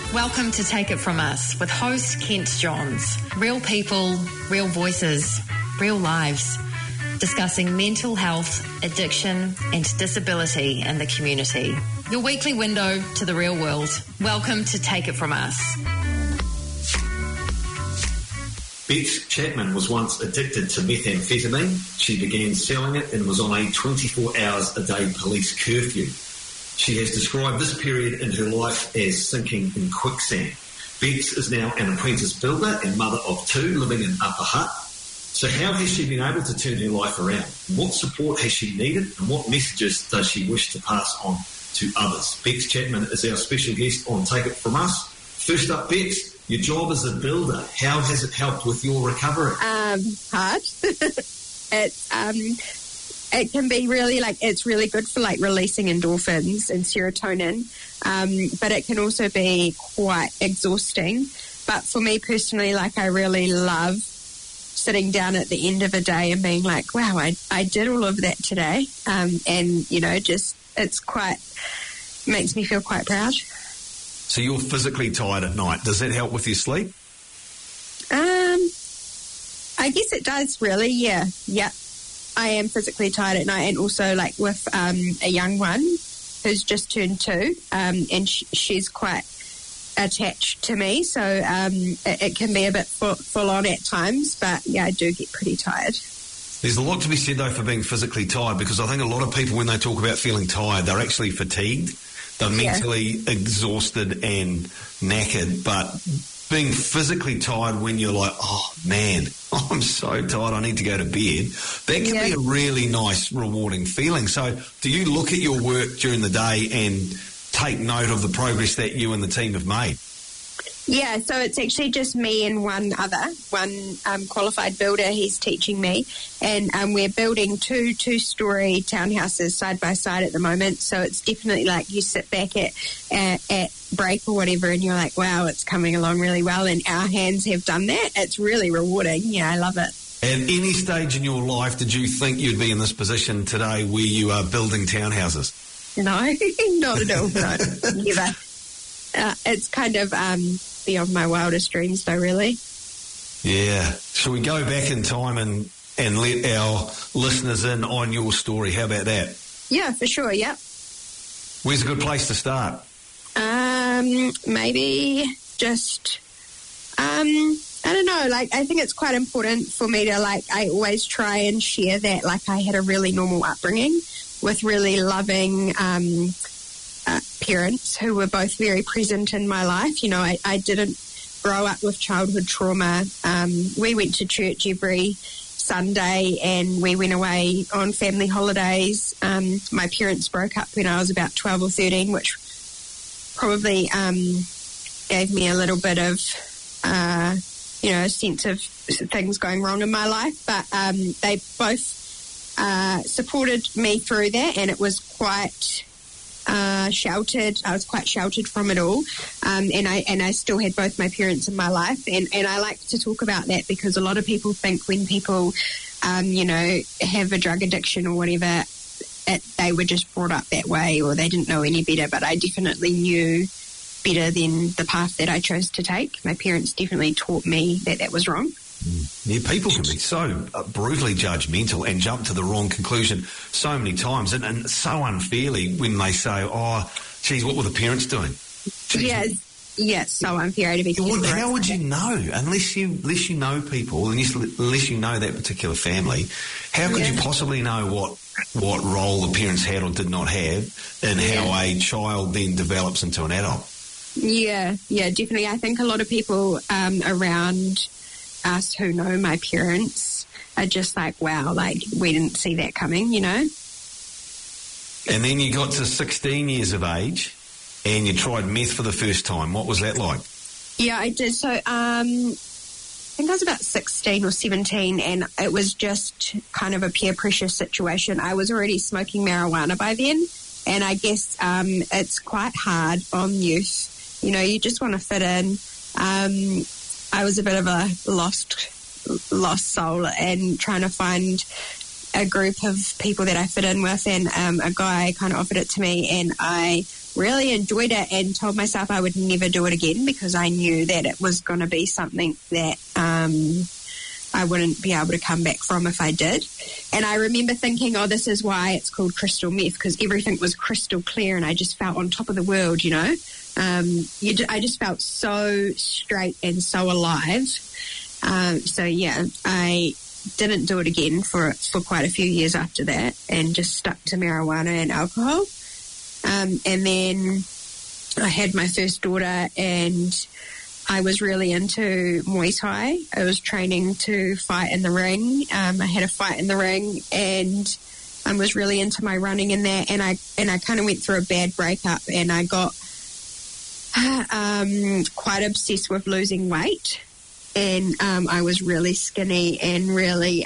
Welcome to Take It From Us with host Kent Johns. Real people, real voices, real lives, discussing mental health, addiction and disability in the community. Your weekly window to the real world. Welcome to Take It From Us. Bex Chapman was once addicted to methamphetamine. She began selling it and was on a 24 hours a day police curfew. She has described this period in her life as sinking in quicksand. Bex is now an apprentice builder and mother of 2 living in Upper Hutt. So how has she been able to turn her life around? What support has she needed and what messages does she wish to pass on to others? Bex Chapman is our special guest on Take It From Us. First up, Bex, your job as a builder, how has it helped with your recovery? Hard. It can be really it's really good for releasing endorphins and serotonin, but it can also be quite exhausting. But for me personally, I really love sitting down at the end of a day and being like, wow, I did all of that today. And, makes me feel quite proud. So you're physically tired at night. Does that help with your sleep? I guess it does, really, yeah. Yep. I am physically tired at night, and also with a young one who's just turned 2, and she's quite attached to me, so it can be a bit full on at times, but yeah, I do get pretty tired. There's a lot to be said though for being physically tired, because I think a lot of people, when they talk about feeling tired, they're actually fatigued. They're mentally exhausted and knackered, but being physically tired when you're like, oh man, I'm so tired, I need to go to bed, that can be a really nice, rewarding feeling. So do you look at your work during the day and take note of the progress that you and the team have made? Yeah, so it's actually just me and one qualified builder. He's teaching me, and we're building 2 two-story townhouses side by side at the moment. So it's definitely you sit back at break or whatever, and you're like, wow, it's coming along really well, and our hands have done that. It's really rewarding. Yeah, I love it. At any stage in your life, did you think you'd be in this position today where you are building townhouses? No, not at all. No, never. It's kind of beyond my wildest dreams, though, really. Yeah. Shall we go back in time and let our listeners in on your story? How about that? Yeah, for sure, yep. Where's a good place to start? Maybe just, I don't know, I think it's quite important for me to, I always try and share that, I had a really normal upbringing with really loving parents who were both very present in my life. I didn't grow up with childhood trauma. We went to church every Sunday and we went away on family holidays. My parents broke up when I was about 12 or 13, which probably gave me a little bit of, a sense of things going wrong in my life. But they both supported me through that, and it was quite sheltered. I was quite sheltered from it all, and I still had both my parents in my life, and I like to talk about that because a lot of people think when people, have a drug addiction or whatever, they were just brought up that way or they didn't know any better. But I definitely knew better than the path that I chose to take. My parents definitely taught me that was wrong. Yeah, people can be so brutally judgmental and jump to the wrong conclusion so many times, and so unfairly when they say, oh, geez, what were the parents doing? Yes, so unfair to be. Well, how would you know unless you know people, unless you know that particular family? How could you possibly know what role the parents had or did not have in how a child then develops into an adult? Yeah, definitely. I think a lot of people around us who know my parents are just like, wow, we didn't see that coming, And then you got to 16 years of age and you tried meth for the first time. What was that like? Yeah, I did. So I think I was about 16 or 17, and it was just kind of a peer pressure situation. I was already smoking marijuana by then, and I guess it's quite hard on youth. You just want to fit in. I was a bit of a lost soul and trying to find a group of people that I fit in with, and a guy kind of offered it to me, and I really enjoyed it and told myself I would never do it again because I knew that it was going to be something that I wouldn't be able to come back from if I did. And I remember thinking, oh, this is why it's called crystal meth, because everything was crystal clear and I just felt on top of the world, you know. I just felt so straight and so alive. So, yeah, I didn't do it again for quite a few years after that and just stuck to marijuana and alcohol. And then I had my first daughter and I was really into Muay Thai. I was training to fight in the ring. I had a fight in the ring and I was really into my running in that. And I kind of went through a bad breakup and I got quite obsessed with losing weight. And I was really skinny and really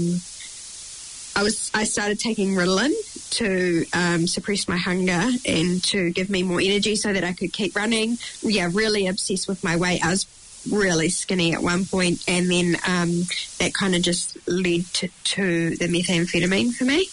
I started taking Ritalin to suppress my hunger and to give me more energy so that I could keep running. Yeah, really obsessed with my weight. I was really skinny at one point, and then that kind of just led to the methamphetamine for me.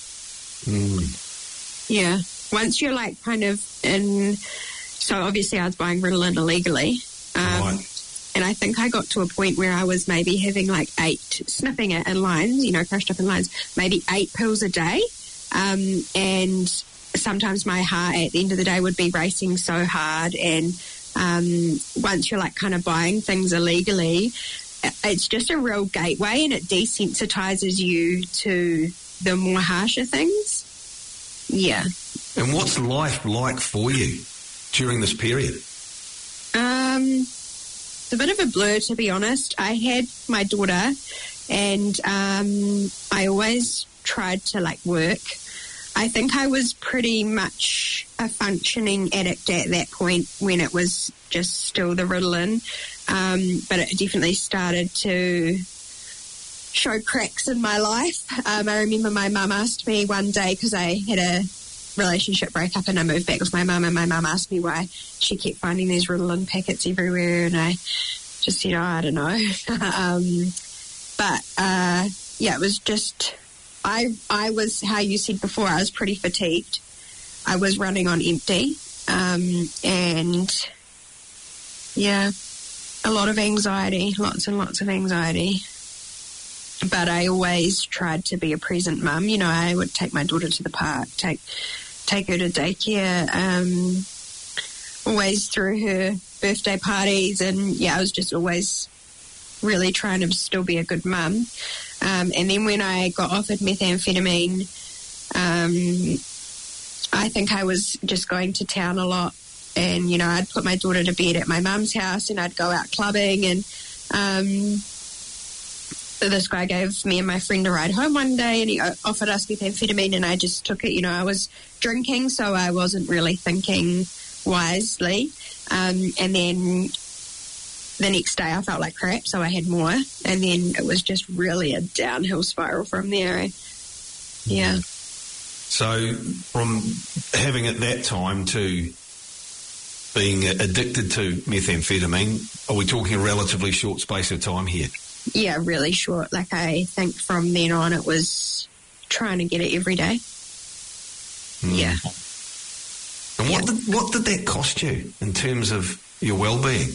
Yeah. Once you're like kind of in... So obviously I was buying Ritalin illegally. Right. And I think I got to a point where I was maybe having like 8, sniffing it in lines, you know, crushed up in lines, maybe 8 pills a day. And sometimes my heart at the end of the day would be racing so hard. And once you're like kind of buying things illegally, it's just a real gateway and it desensitizes you to the more harsher things. Yeah. And what's life like for you during this period? It's a bit of a blur, to be honest. I had my daughter and I always tried to like work. I think I was pretty much a functioning addict at that point when it was just still the Ritalin. But it definitely started to show cracks in my life. I remember my mum asked me one day, because I had a relationship breakup and I moved back with my mum, and my mum asked me why she kept finding these Ritalin packets everywhere, and I just said, I don't know. Yeah, it was just, I was, how you said before, I was pretty fatigued. I was running on empty, and yeah, a lot of anxiety, lots and lots of anxiety. But I always tried to be a present mum. You know, I would take my daughter to the park, take her to daycare, always through her birthday parties. And, yeah, I was just always really trying to still be a good mum. And then when I got offered methamphetamine, I think I was just going to town a lot. And, you know, I'd put my daughter to bed at my mum's house and I'd go out clubbing, and this guy gave me and my friend a ride home one day and he offered us methamphetamine and I just took it. You know, I was drinking, so I wasn't really thinking wisely. And then the next day I felt like crap, so I had more. And then it was just really a downhill spiral from there. Yeah. So from having at that time to being addicted to methamphetamine, are we talking a relatively short space of time here? Yeah, really short. Like, I think from then on it was trying to get it every day. Yeah. And what did that cost you in terms of your well-being?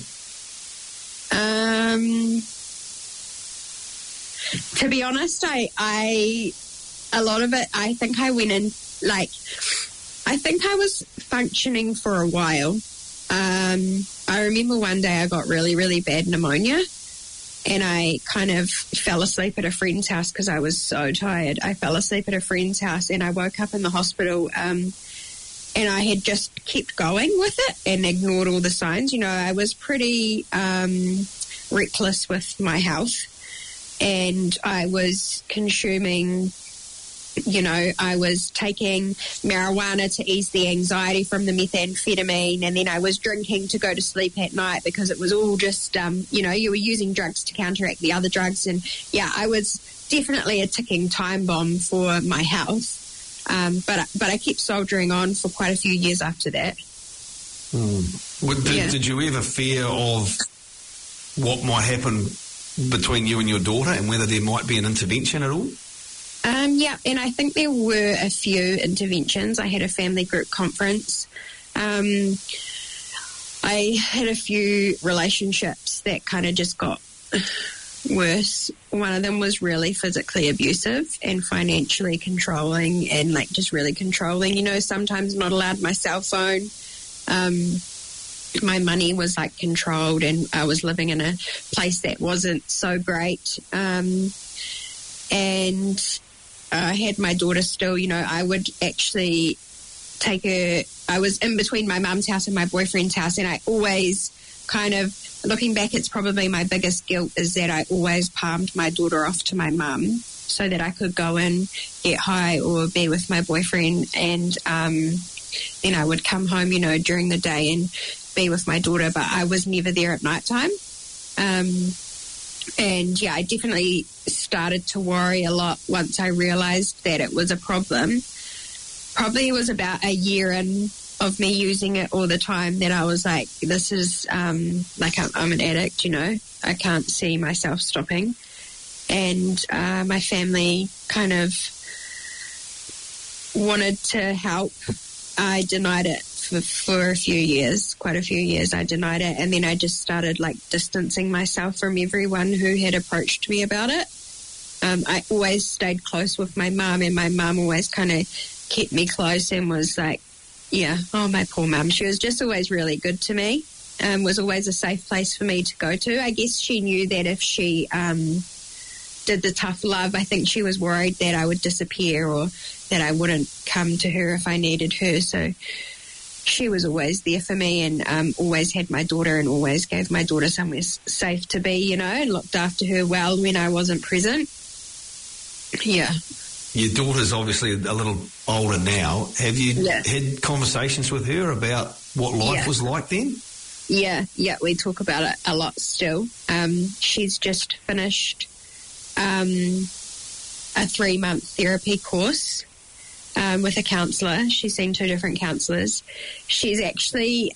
To be honest, I a lot of it, I think I went in, like, I think I was functioning for a while. I remember one day I got really, really bad pneumonia. And I kind of fell asleep at a friend's house because I was so tired. I fell asleep at a friend's house and I woke up in the hospital, and I had just kept going with it and ignored all the signs. You know, I was pretty reckless with my health, and I was consuming, you know, I was taking marijuana to ease the anxiety from the methamphetamine, and then I was drinking to go to sleep at night because it was all just, you know, you were using drugs to counteract the other drugs. And, yeah, I was definitely a ticking time bomb for my health. But I kept soldiering on for quite a few years after that. Did you ever fear of what might happen between you and your daughter and whether there might be an intervention at all? Yeah, and I think there were a few interventions. I had a family group conference I had a few relationships that kind of just got worse. One of them was really physically abusive and financially controlling, and like just really controlling, sometimes not allowed my cell phone. My money was like controlled, and I was living in a place that wasn't so great. And I had my daughter still, I would actually take her. I was in between my mum's house and my boyfriend's house, and I always kind of, looking back, it's probably my biggest guilt is that I always palmed my daughter off to my mum so that I could go in, get high, or be with my boyfriend, and then I would come home, during the day and be with my daughter, but I was never there at night time. And yeah, I definitely started to worry a lot once I realised that it was a problem. Probably it was about a year in of me using it all the time that I was like, this is like I'm an addict, I can't see myself stopping. And my family kind of wanted to help. I denied it for a few years, quite a few years I denied it, and then I just started like distancing myself from everyone who had approached me about it. I always stayed close with my mum, and my mum always kind of kept me close and was like, my poor mum. She was just always really good to me, was always a safe place for me to go to. I guess she knew that if she did the tough love, I think she was worried that I would disappear or that I wouldn't come to her if I needed her. So she was always there for me, and always had my daughter, and always gave my daughter somewhere safe to be, and looked after her well when I wasn't present. Yeah. Your daughter's obviously a little older now. Have you had conversations with her about what life was like then? Yeah, we talk about it a lot still. She's just finished a 3-month therapy course with a counsellor. She's seen 2 different counsellors. She's actually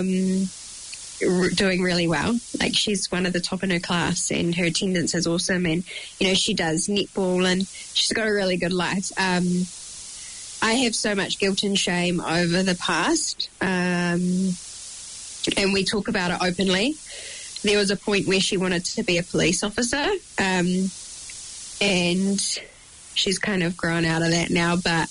doing really well. Like, she's one of the top in her class, and her attendance is awesome, and she does netball, and she's got a really good life. I have so much guilt and shame over the past, and we talk about it openly. There was a point where she wanted to be a police officer, and she's kind of grown out of that now, but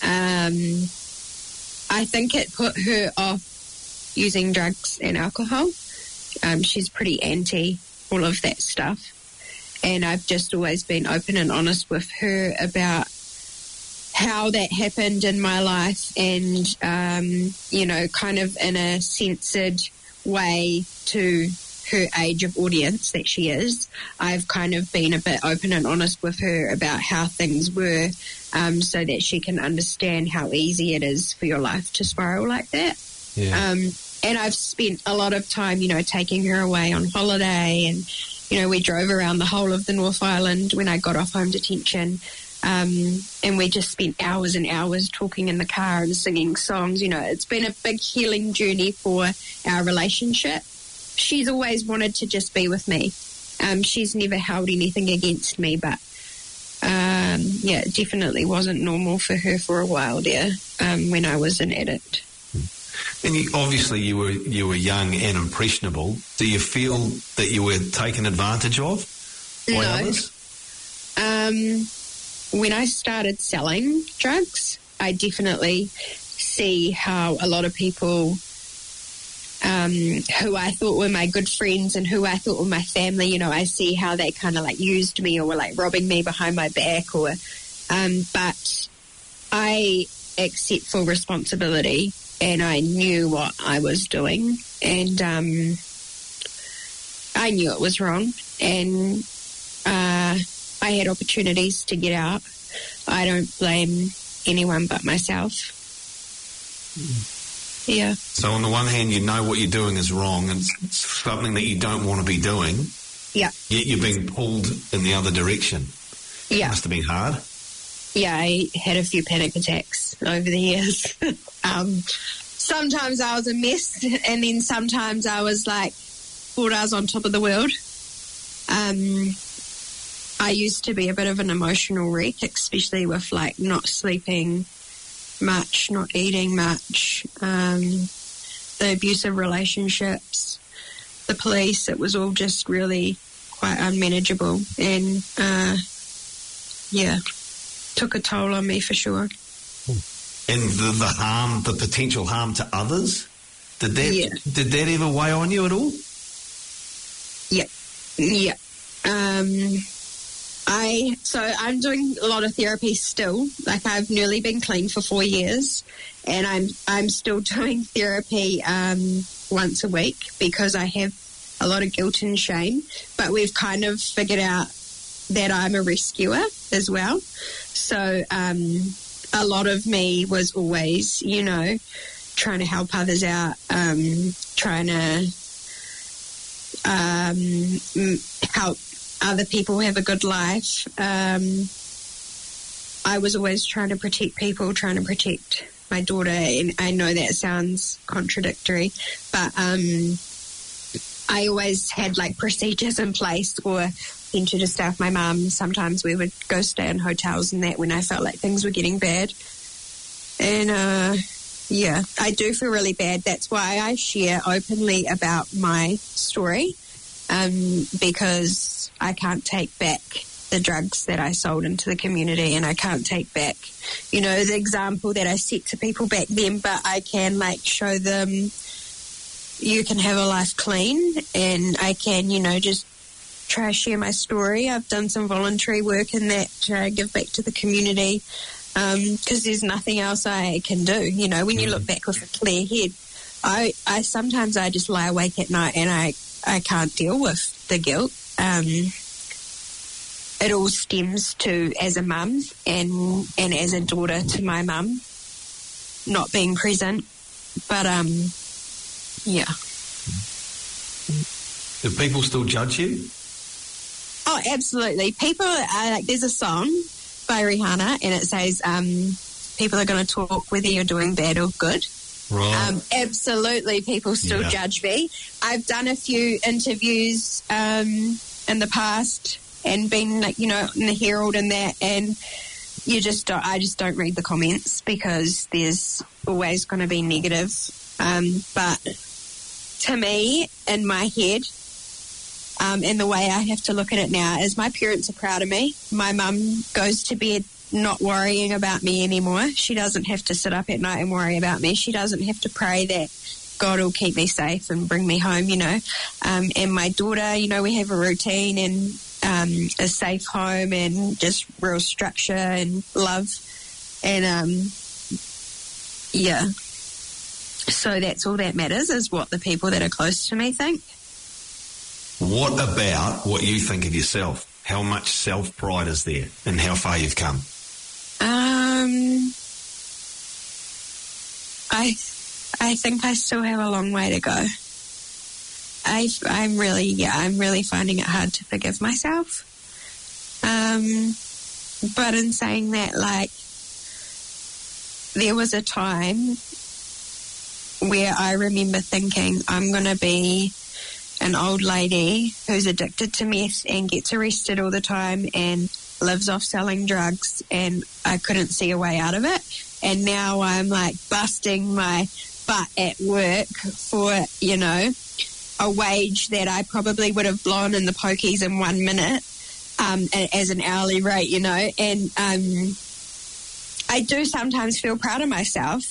I think it put her off using drugs and alcohol. She's pretty anti all of that stuff, and I've just always been open and honest with her about how that happened in my life, and kind of in a censored way to her age of audience that she is. I've kind of been a bit open and honest with her about how things were, so that she can understand how easy it is for your life to spiral like that. Yeah. And I've spent a lot of time, taking her away on holiday, and, we drove around the whole of the North Island when I got off home detention. And we just spent hours and hours talking in the car and singing songs. It's been a big healing journey for our relationship. She's always wanted to just be with me. She's never held anything against me, but it definitely wasn't normal for her for a while there, when I was an addict. And obviously you were young and impressionable. Do you feel that you were taken advantage of by others? When I started selling drugs, I definitely see how a lot of people who I thought were my good friends and who I thought were my family, I see how they kind of like used me or were like robbing me behind my back, or but I accept full responsibility, and I knew what I was doing, and I knew it was wrong, and I had opportunities to get out. I don't blame anyone but myself. Yeah. So on the one hand, you know what you're doing is wrong, and it's something that you don't want to be doing. Yeah. Yet you're being pulled in the other direction. Yeah. It must have been hard. Yeah, I had a few panic attacks over the years. Sometimes I was a mess, and then sometimes I was like, thought I was on top of the world. I used to be a bit of an emotional wreck, especially with like not sleeping much, not eating much, the abusive relationships, the police, it was all just really quite unmanageable, and took a toll on me for sure. And the harm, the potential harm to others, did that ever weigh on you at all? Yeah. I'm doing a lot of therapy still. Like, I've nearly been clean for 4 years, and I'm still doing therapy once a week because I have a lot of guilt and shame. But we've kind of figured out that I'm a rescuer as well. So a lot of me was always, trying to help others out, trying to help other people have a good life. I was always trying to protect people, trying to protect my daughter, and I know that sounds contradictory, but I always had like procedures in place, or into to stay with my mum. Sometimes we would go stay in hotels and that when I felt like things were getting bad. And I do feel really bad. That's why I share openly about my story, because I can't take back the drugs that I sold into the community, and I can't take back, the example that I set to people back then, but I can show them you can have a life clean, and I can, just try to share my story. I've done some voluntary work in that to give back to the community, because there's nothing else I can do. When you look back with a clear head, I sometimes I just lie awake at night and I can't deal with the guilt. It all stems to, as a mum and as a daughter to my mum, not being present. But, Do people still judge you? Oh, absolutely. People are there's a song by Rihanna, and it says, people are going to talk whether you're doing bad or good. Right. Absolutely, people still judge me. I've done a few interviews in the past and been, in the Herald and that, and I just don't read the comments because there's always going to be negative. But to me, in my head, and the way I have to look at it now is my parents are proud of me. My mum goes to bed not worrying about me anymore. She doesn't have to sit up at night and worry about me. She doesn't have to pray that God will keep me safe and bring me home, And my daughter, we have a routine and a safe home and just real structure and love. And, so that's all that matters, is what the people that are close to me think. What about what you think of yourself? How much self-pride is there and how far you've come? I think I still have a long way to go. I'm really finding it hard to forgive myself. But in saying that, there was a time where I remember thinking, I'm going to be an old lady who's addicted to meth and gets arrested all the time and lives off selling drugs, and I couldn't see a way out of it. And now I'm busting my butt at work for, a wage that I probably would have blown in the pokies in 1 minute as an hourly rate, and I do sometimes feel proud of myself.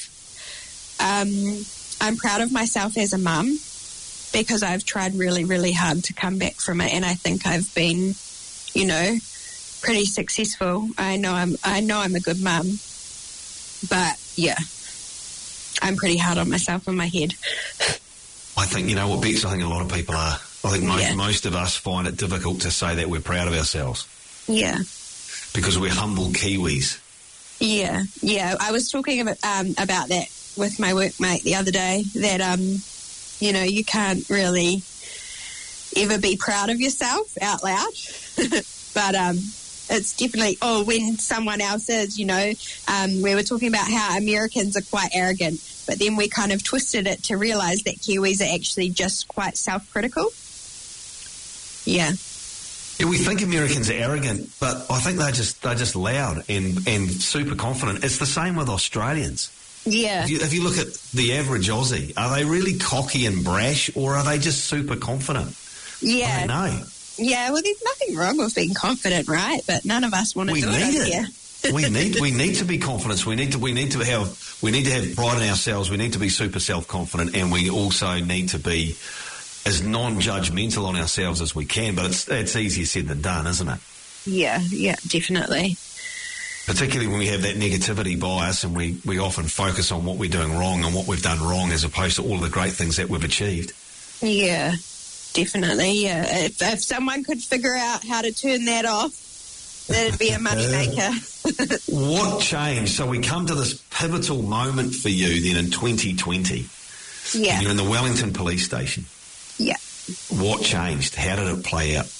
I'm proud of myself as a mum because I've tried really, really hard to come back from it, and I think I've been, pretty successful. I know I'm a good mum, but I'm pretty hard on myself in my head. I think, what, Bex, I think a lot of people are. I think most of us find it difficult to say that we're proud of ourselves. Yeah. Because we're humble Kiwis. Yeah. I was talking about that with my workmate the other day, that, you can't really ever be proud of yourself out loud. But it's definitely, when someone else is, we were talking about how Americans are quite arrogant, but then we kind of twisted it to realise that Kiwis are actually just quite self-critical. Yeah. Yeah, we think Americans are arrogant, but I think they're just loud and super confident. It's the same with Australians. Yeah. If you look at the average Aussie, are they really cocky and brash, or are they just super confident? Yeah. I don't know. Yeah, well, there's nothing wrong with being confident, right? But none of us want to do it here. we need to be confident. We need to have pride in ourselves. We need to be super self-confident, and we also need to be as non-judgmental on ourselves as we can. But it's easier said than done, isn't it? Yeah, definitely. Particularly when we have that negativity bias, and we often focus on what we're doing wrong and what we've done wrong, as opposed to all of the great things that we've achieved. Yeah, definitely. Yeah, if someone could figure out how to turn that off, that'd be a moneymaker. What changed? So we come to this pivotal moment for you then in 2020. Yeah. And you're in the Wellington police station. Yeah. What changed? How did it play out?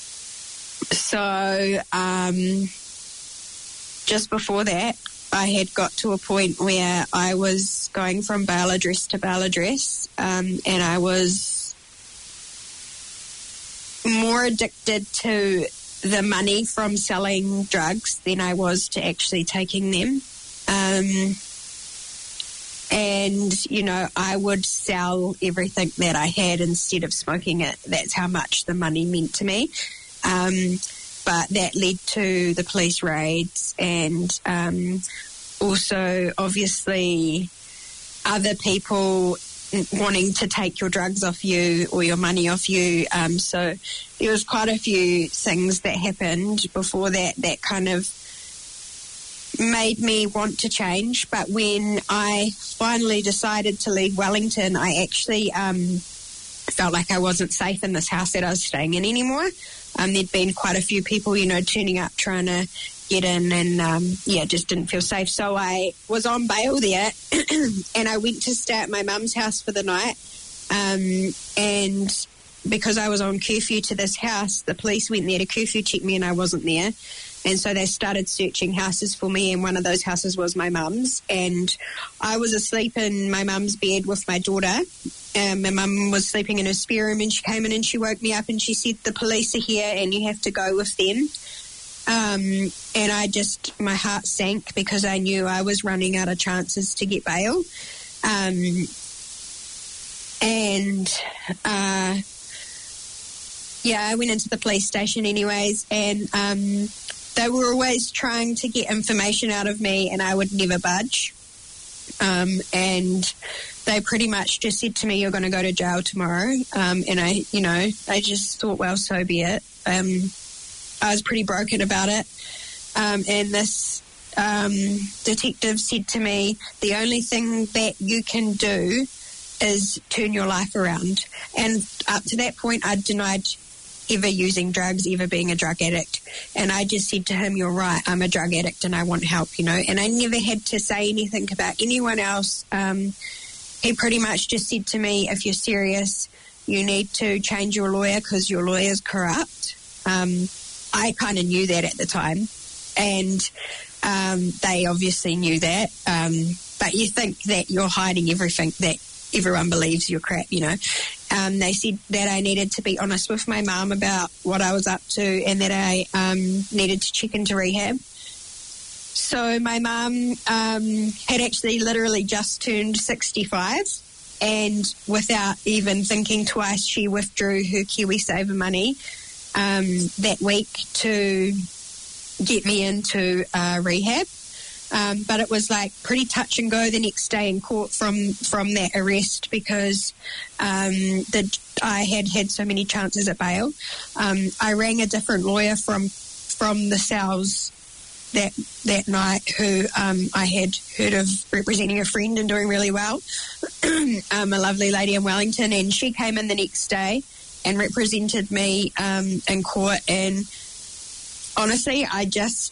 So, just before that, I had got to a point where I was going from bail address to bail address, and I was more addicted to the money from selling drugs than I was to actually taking them. And, I would sell everything that I had instead of smoking it. That's how much the money meant to me. But that led to the police raids and also, obviously, other people wanting to take your drugs off you or your money off you. So there was quite a few things that happened before that kind of made me want to change. But when I finally decided to leave Wellington, I actually felt like I wasn't safe in this house that I was staying in anymore. There'd been quite a few people, turning up trying to get in and, just didn't feel safe. So I was on bail there and I went to stay at my mum's house for the night. And because I was on curfew to this house, the police went there to curfew check me and I wasn't there. And so they started searching houses for me, and one of those houses was my mum's. And I was asleep in my mum's bed with my daughter. My mum was sleeping in her spare room, and she came in and she woke me up and she said, "The police are here and you have to go with them." And my heart sank because I knew I was running out of chances to get bail. I went into the police station anyways, and they were always trying to get information out of me and I would never budge. And they pretty much just said to me, "You're going to go to jail tomorrow." And I just thought, well, so be it. I was pretty broken about it. And this detective said to me, "The only thing that you can do is turn your life around." And up to that point, I denied ever using drugs, ever being a drug addict. And I just said to him, "You're right, I'm a drug addict and I want help, And I never had to say anything about anyone else. He pretty much just said to me, "If you're serious, you need to change your lawyer because your lawyer's corrupt." I kind of knew that at the time. And they obviously knew that. But you think that you're hiding everything, that everyone believes you're crap, They said that I needed to be honest with my mum about what I was up to and that I needed to check into rehab. So my mum had actually literally just turned 65, and without even thinking twice, she withdrew her KiwiSaver money that week to get me into rehab. But it was like pretty touch and go the next day in court from that arrest because I had so many chances at bail. I rang a different lawyer from the cells that night who I had heard of representing a friend and doing really well, a lovely lady in Wellington, and she came in the next day and represented me in court. And honestly, I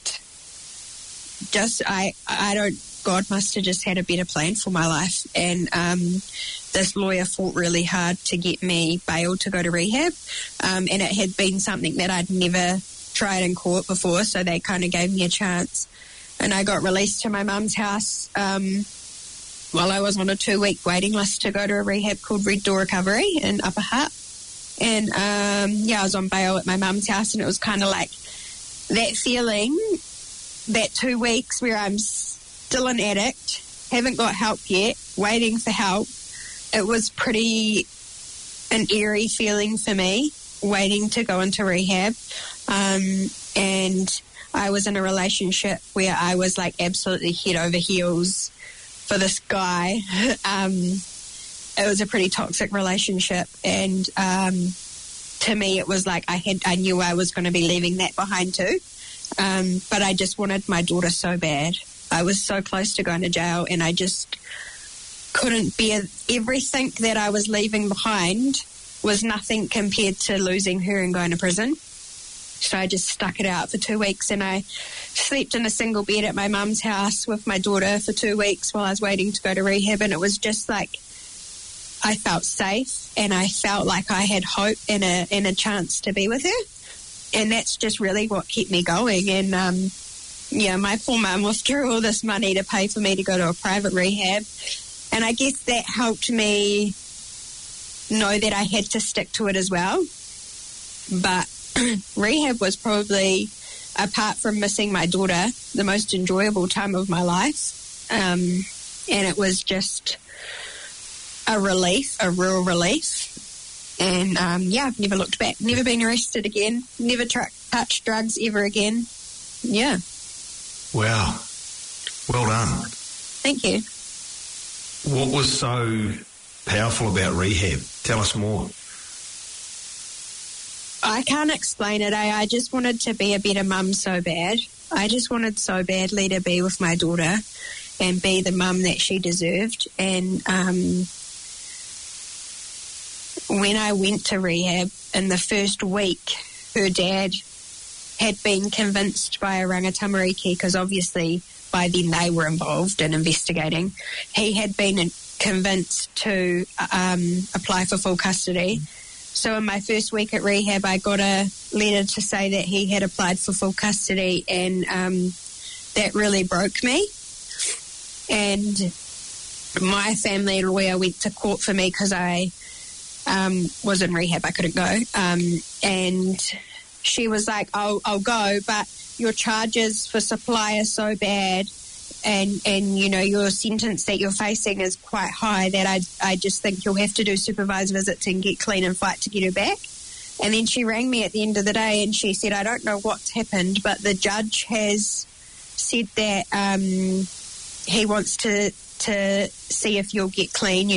God must have just had a better plan for my life. And this lawyer fought really hard to get me bail to go to rehab. And it had been something that I'd never tried in court before, so they kind of gave me a chance. And I got released to my mum's house while I was on a 2-week waiting list to go to a rehab called Red Door Recovery in Upper Hutt. And I was on bail at my mum's house, and it was kind of like that feeling, that 2 weeks where I'm still an addict, haven't got help yet, waiting for help. It was pretty an eerie feeling for me, waiting to go into rehab. And I was in a relationship where I was like absolutely head over heels for this guy. It was a pretty toxic relationship, and to me it was like I knew I was going to be leaving that behind too. But I just wanted my daughter so bad. I was so close to going to jail, and I just couldn't bear everything that I was leaving behind was nothing compared to losing her and going to prison. So I just stuck it out for 2 weeks, and I slept in a single bed at my mum's house with my daughter for 2 weeks while I was waiting to go to rehab. And it was just like I felt safe, and I felt like I had hope and a chance to be with her. And that's just really what kept me going. And my poor mum withdrew all this money to pay for me to go to a private rehab. And I guess that helped me know that I had to stick to it as well. But rehab was probably, apart from missing my daughter, the most enjoyable time of my life. And it was just a relief, a real relief. And I've never looked back, never been arrested again, never touched drugs ever again. Yeah. Wow. Well done. Thank you. What was so powerful about rehab? Tell us more. I can't explain it. I just wanted to be a better mum so bad. I just wanted so badly to be with my daughter and be the mum that she deserved. And when I went to rehab, in the first week, her dad had been convinced by Oranga Tamariki, because obviously by then they were involved in investigating. He had been convinced to apply for full custody. So in my first week at rehab, I got a letter to say that he had applied for full custody, and that really broke me. And my family lawyer went to court for me because I was in rehab. I couldn't go. And she was like, I'll go, but your charges for supply are so bad, and your sentence that you're facing is quite high, that I just think you'll have to do supervised visits and get clean and fight to get her back. And then she rang me at the end of the day and she said, I don't know what's happened, but the judge has said that he wants to see if you'll get clean,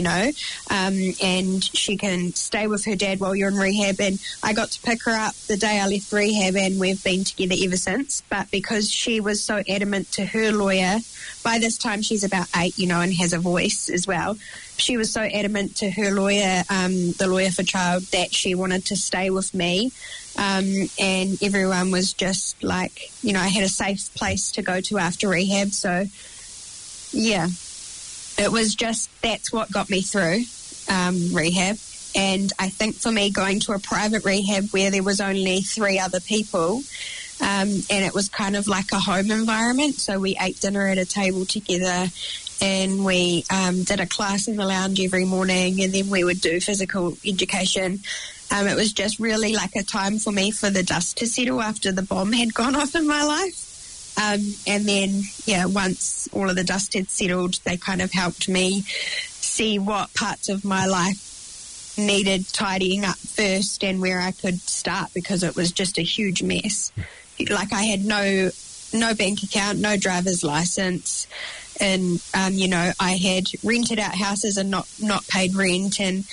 and she can stay with her dad while you're in rehab. And I got to pick her up the day I left rehab, and we've been together ever since. But because she was so adamant to her lawyer, by this time she's about 8, and has a voice as well. She was so adamant to her lawyer, the lawyer for child, that she wanted to stay with me. And everyone was just like, I had a safe place to go to after rehab. So, yeah. It was just, that's what got me through rehab. And I think for me, going to a private rehab where there was only 3 other people, and it was kind of like a home environment. So we ate dinner at a table together, and we did a class in the lounge every morning, and then we would do physical education. It was just really like a time for me for the dust to settle after the bomb had gone off in my life. And then, once all of the dust had settled, they kind of helped me see what parts of my life needed tidying up first and where I could start, because it was just a huge mess. Like, I had no bank account, no driver's license, and, I had rented out houses and not paid rent, and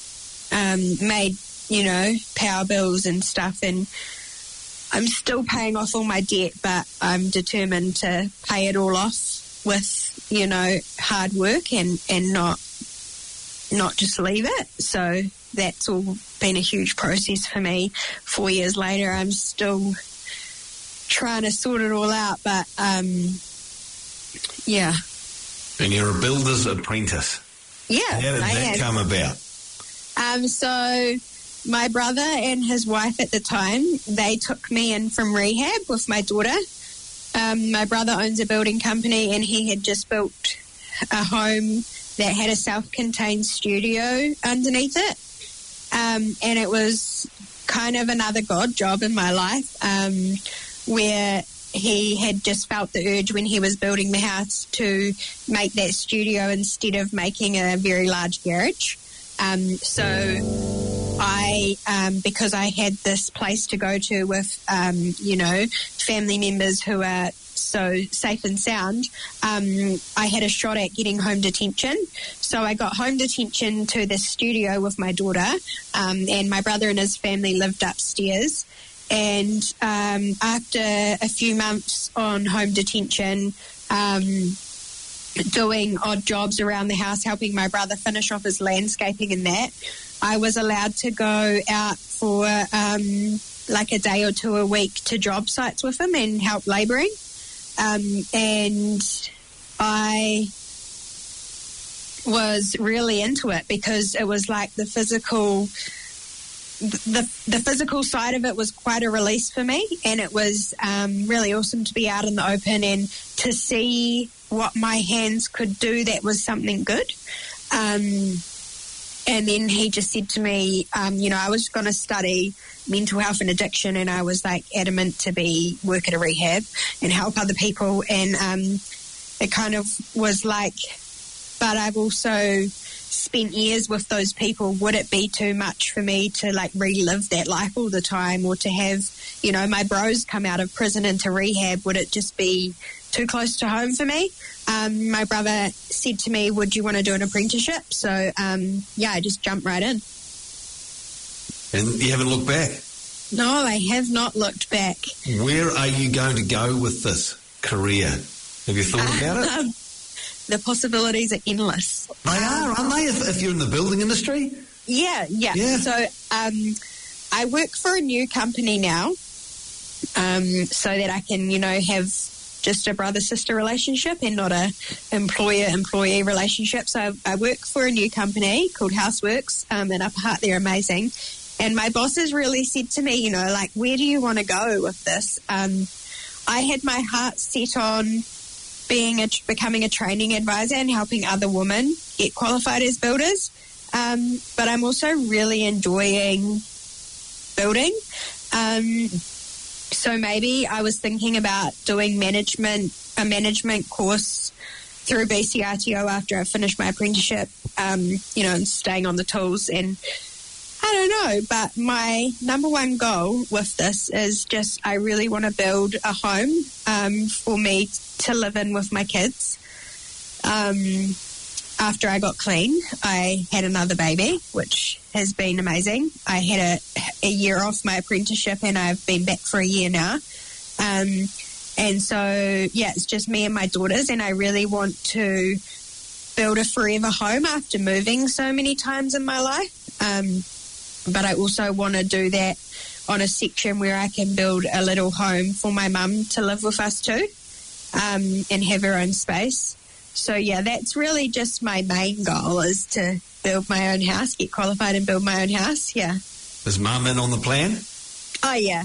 made, power bills and stuff, and I'm still paying off all my debt, but I'm determined to pay it all off with, hard work and not just leave it. So that's all been a huge process for me. 4 years later, I'm still trying to sort it all out, but, yeah. And you're a builder's apprentice. Yeah. How did that come about? So my brother and his wife at the time, they took me in from rehab with my daughter. My brother owns a building company, and he had just built a home that had a self-contained studio underneath it. And it was kind of another God job in my life, where he had just felt the urge when he was building the house to make that studio instead of making a very large garage. So I, because I had this place to go to with, family members who are so safe and sound, I had a shot at getting home detention. So I got home detention to this studio with my daughter, and my brother and his family lived upstairs. And after a few months on home detention, doing odd jobs around the house, helping my brother finish off his landscaping and that, I was allowed to go out for like a day or two a week to job sites with him and help labouring. And I was really into it because it was like the physical side of it was quite a release for me, and it was really awesome to be out in the open and to see what my hands could do. That was something good. And then he just said to me, I was going to study mental health and addiction, and I was like adamant to work at a rehab and help other people. And it kind of was like, but I've also spent years with those people. Would it be too much for me to like relive that life all the time, or to have, my bros come out of prison into rehab? Would it just be too close to home for me? My brother said to me, would you want to do an apprenticeship? So, I just jumped right in. And you haven't looked back? No, I have not looked back. Where are you going to go with this career? Have you thought about it? The possibilities are endless. They are, aren't they, if you're in the building industry? Yeah. So I work for a new company now, so that I can, have just a brother-sister relationship and not a employer-employee relationship. So I work for a new company called Houseworks in Upper Hutt. They're amazing. And my boss has really said to me, where do you want to go with this? I had my heart set on becoming a training advisor and helping other women get qualified as builders. But I'm also really enjoying building. So maybe I was thinking about doing a management course through BCRTO after I finished my apprenticeship, and staying on the tools. And I don't know, but my number one goal with this is just I really want to build a home for me to live in with my kids. After I got clean, I had another baby, which has been amazing. I had a year off my apprenticeship, and I've been back for a year now. And so, it's just me and my daughters, and I really want to build a forever home after moving so many times in my life. But I also want to do that on a section where I can build a little home for my mum to live with us too, and have her own space. So, that's really just my main goal, is to build my own house, get qualified and build my own house, Is Mum in on the plan? Oh, yeah.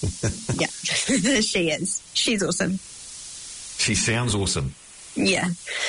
She is. She's awesome. She sounds awesome. Yeah.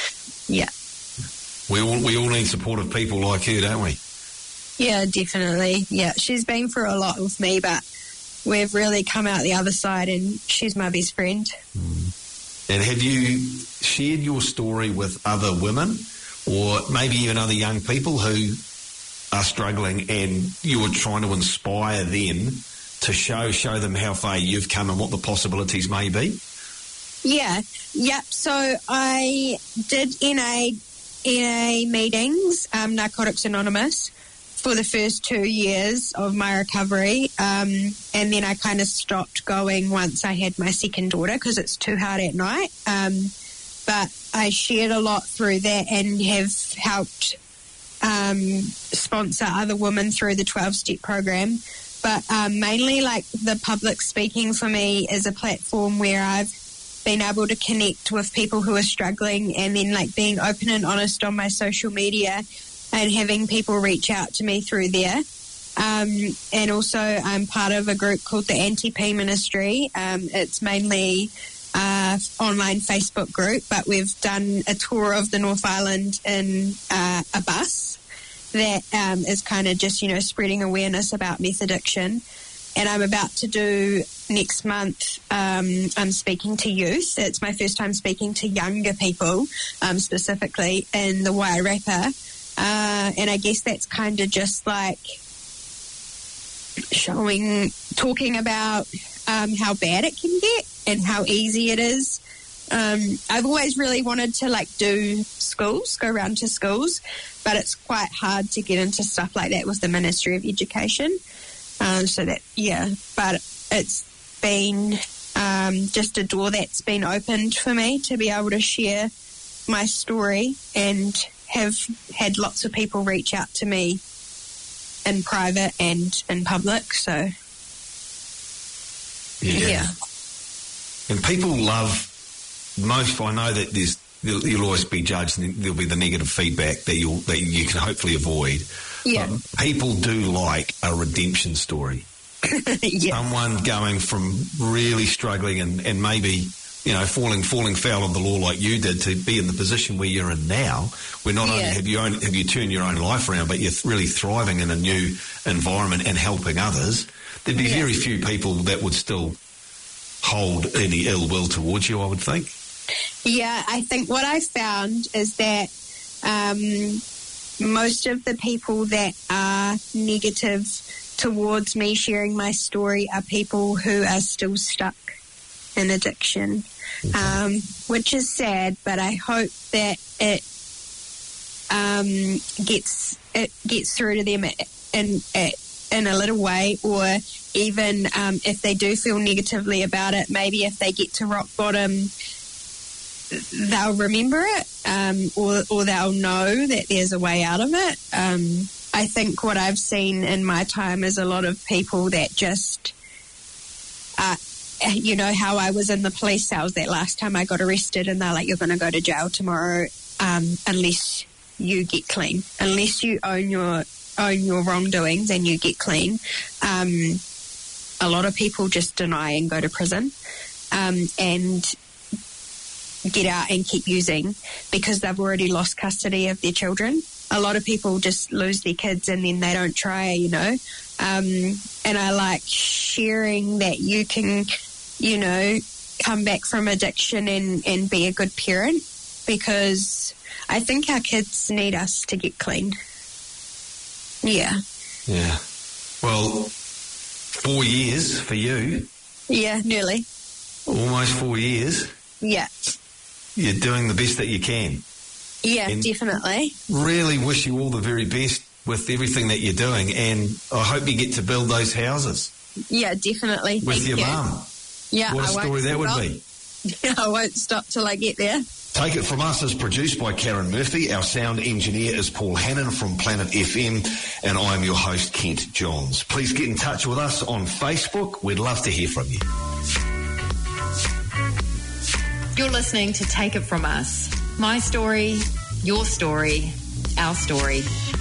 We all need supportive people like her, don't we? Yeah, definitely. Yeah, she's been through a lot with me, but we've really come out the other side, and she's my best friend. And have you shared your story with other women, or maybe even other young people who are struggling, and you're trying to inspire them to show them how far you've come and what the possibilities may be? Yeah. So I did NA meetings, Narcotics Anonymous, for the first 2 years of my recovery, and then I kind of stopped going once I had my second daughter because it's too hard at night. But I shared a lot through that and have helped sponsor other women through the 12-step program. But mainly, like, the public speaking for me is a platform where I've been able to connect with people who are struggling, and then, like, being open and honest on my social media and having people reach out to me through there. And also I'm part of a group called the Anti-P Ministry. It's mainly online Facebook group, but we've done a tour of the North Island in a bus that is kind of just, spreading awareness about meth addiction. and I'm about to do next month, I'm speaking to youth. It's my first time speaking to younger people, specifically in the Wairarapa. And I guess that's kind of just like talking about how bad it can get and how easy it is. I've always really wanted to do schools, go around to schools, but it's quite hard to get into stuff like that with the Ministry of Education. But it's been just a door that's been opened for me to be able to share my story, and have had lots of people reach out to me in private and in public. So, yeah. And people love most. I know that you'll always be judged, and there'll be the negative feedback that you can hopefully avoid. Yeah. People do like a redemption story. Yeah. Someone going from really struggling and maybe, falling foul of the law like you did, to be in the position where you're in now, where not only have you turned your own life around, but you're really thriving in a new environment and helping others. There'd be very few people that would still hold any ill will towards you, I would think. Yeah, I think what I found is that most of the people that are negative towards me sharing my story are people who are still stuck in addiction, which is sad, but I hope that it gets through to them in a little way, or even if they do feel negatively about it, maybe if they get to rock bottom, they'll remember it, or they'll know that there's a way out of it. I think what I've seen in my time is a lot of people that just, how I was in the police cells that last time I got arrested, and they're like, you're going to go to jail tomorrow unless you get clean, unless you own your wrongdoings and you get clean. A lot of people just deny and go to prison and get out and keep using because they've already lost custody of their children. A lot of people just lose their kids and then they don't try, and I like sharing that you can, come back from addiction and be a good parent, because I think our kids need us to get clean. Yeah. Yeah. Well, 4 years for you. Yeah, nearly. Almost 4 years. Yeah. You're doing the best that you can. Yeah, and definitely. Really wish you all the very best with everything that you're doing, and I hope you get to build those houses. Yeah, definitely. With your mum. Yeah, what a story that would be. Yeah, I won't stop till I get there. Take It From Us is produced by Karen Murphy. Our sound engineer is Paul Hannon from Planet FM, and I'm your host, Kent Johns. Please get in touch with us on Facebook. We'd love to hear from you. You're listening to Take It From Us. My story, your story, our story.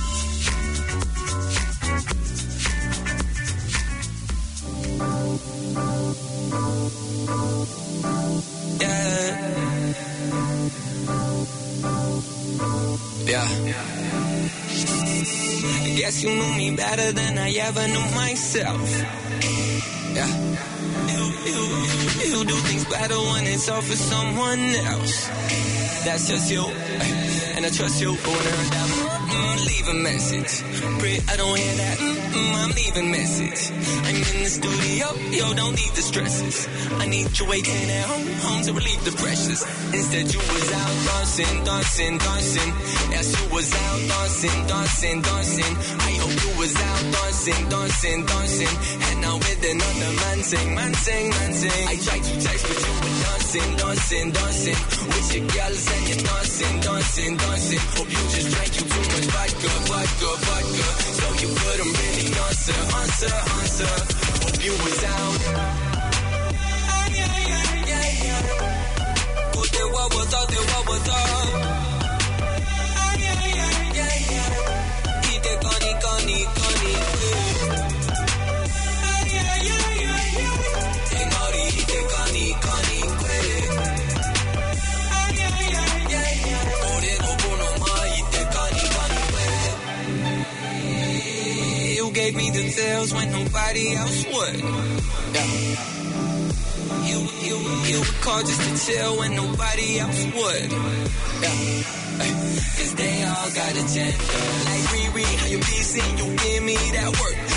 Yeah. I guess you knew me better than I ever knew myself. Yeah. You do things better when it's all for someone else. That's just you, and I trust you. But when I heard that, leave a message. Pray I don't hear that. I'm leaving message. I'm in the studio, yo, don't leave the stresses. I need you waiting at home to relieve the pressures. Instead, you was out dancing. Yes, you was out dancing. I hope you was out dancing. And now with another man sing. I tried to text, but you were dancing. With your girls and you're dancing. Hope you just drank you too much vodka. So you couldn't really answer. Hope you was out. What was up? You gave me the thrills when nobody else would. Yeah. You would call just to chill when nobody else would. Yeah. Cause they all got agenda. Like Riri, how you be seen, you give me that work.